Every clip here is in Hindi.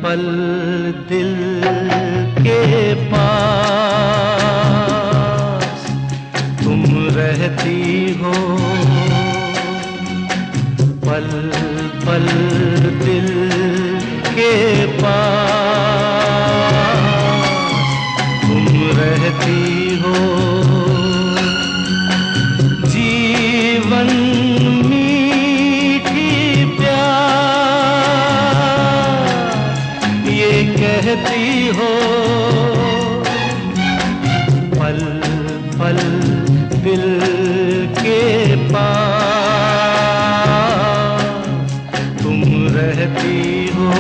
पल दिल के पास तुम रहती हो, पल पल दिल के पास तुम रहती हो। जीवन मीठी प्यास ये कहती हो, पल पल दिल के पास तुम रहती हो।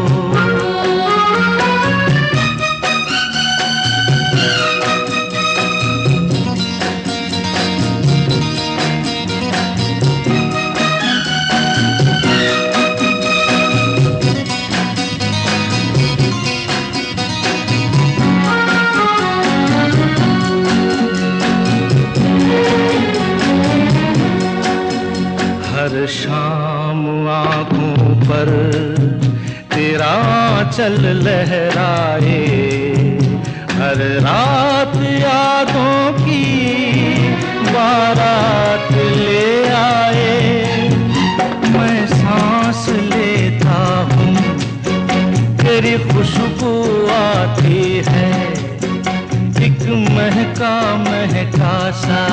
हर शाम आँखों पर तेरा आँचल लहराए, हर रात यादों की बारात ले आए। मैं सांस लेता हूँ तेरी खुशबू आती है, एक महका महका सा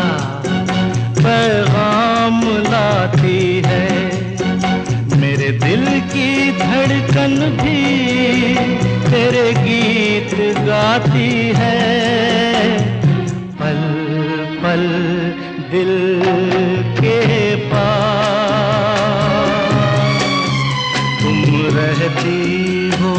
पैगाम लाती है। मेरे दिल की धड़कन भी तेरे गीत गाती है, पल पल दिल के पास तुम रहती हो।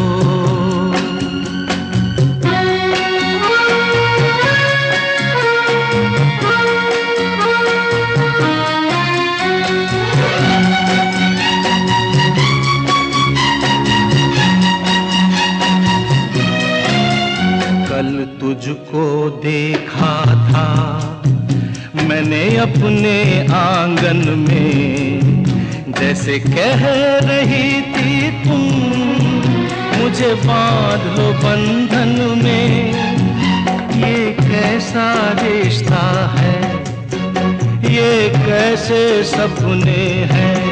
कल तुझको देखा था मैंने अपने आंगन में, जैसे कह रही थी तुम मुझे बांध लो बंधन में। ये कैसा रिश्ता है, ये कैसे सपने हैं,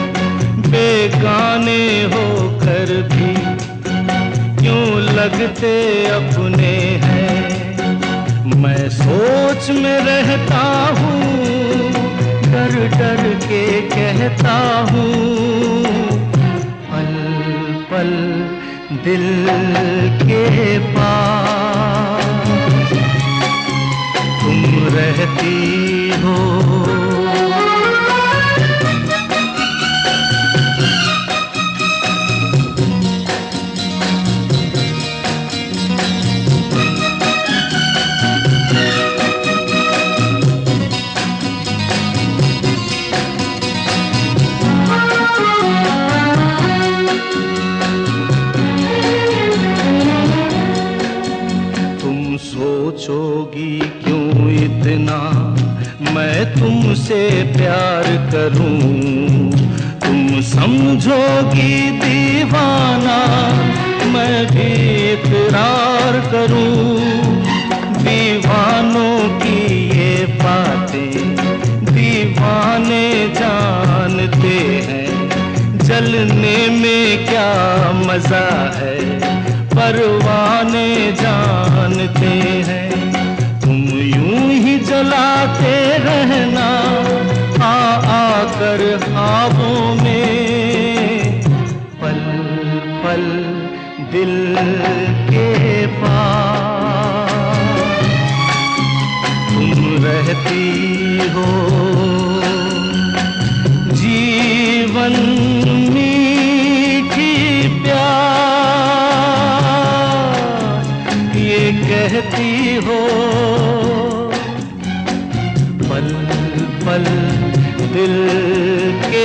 बेगाने होकर भी क्यों लगते अपने हैं। मैं सोच में रहता हूँ, डर डर के कहता हूँ, पल पल दिल के पास तुम रहती हो। सोचोगी क्यों इतना मैं तुमसे प्यार करूं, तुम समझोगी दीवाना मैं भी इकरार करूं। दीवानों की ये बातें दीवाने जानते हैं, जलने में क्या मजा है परवाने जानते हैं। तुम यूं ही जलाते रहना आकर ख्वाबों में, पल पल दिल के पास तुम रहती हो। जीवन मीठी प्यास ये कहती हो, पल पल दिल के